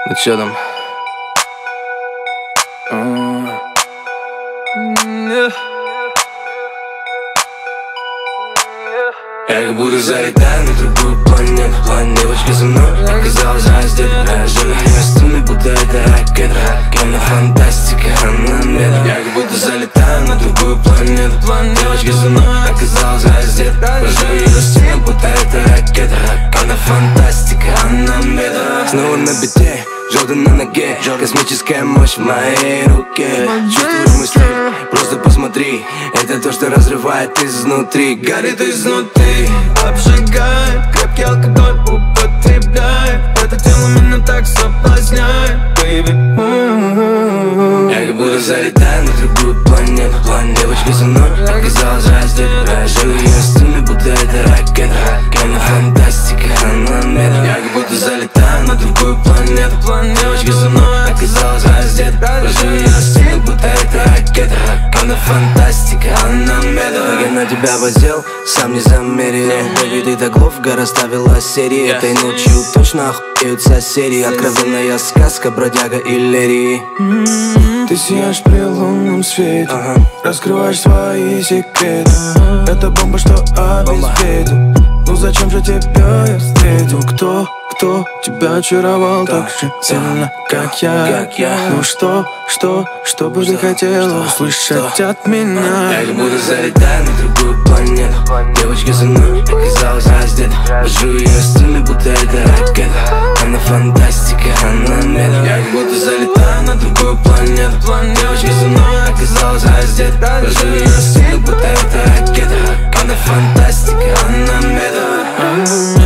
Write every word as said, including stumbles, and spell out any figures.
Ну чё там? Я как будто залетаю на другую планету. План девочки за мной оказалась раздета. Живу местами, будто это ракета. Она фантастика, она мета. Я как будто залетаю на другую планету. План девочки за мной оказалась раздета. Живу местами, будто это ракета. Она фантастика, она мета. Снова на бите, Джордан на ноге, космическая мощь в моей руке. Чувствую мысли, просто посмотри. Это то, что разрывает изнутри, горит изнутри, обжигает, крепкий алкоголь употребляет. Это тело меня так соблазняет, baby. Я как будто залетаю на другую планету. План девочки за мной оказалась раздета. Живу ее стены, будто это ракета. Она фантастика, она мета. Я как будто залетаю на другую планету. План девочки за мной оказалась раздета. Живу ее стены, будто это ракета. Она фантастика, она мета. Я на тебя подсел, сам не замерил. Baby, ты так ловко расставила серии. Этой ночью точно охуеют соседи. Откровенная сказка, бродяга и Лерии. Ты сияешь при лунном свете, ага. Раскрываешь свои секреты. Это бомба, что обеспечит. Ну зачем же тебя я встретил? Кто, кто тебя очаровал так же сильно, как я? как я? Ну что, что, что бы ты хотела услышать что? от меня? Я как будто залетаю на другую планету. Девочка за мной оказалась раздета. Вожу ее стены, будто это ракета. Она фантастика, она мета. Я как будто залетаю на другую планету. Девочка за мной оказалась раздета. Вожу ее стены, будто это ракета. Она фантастика, она мета.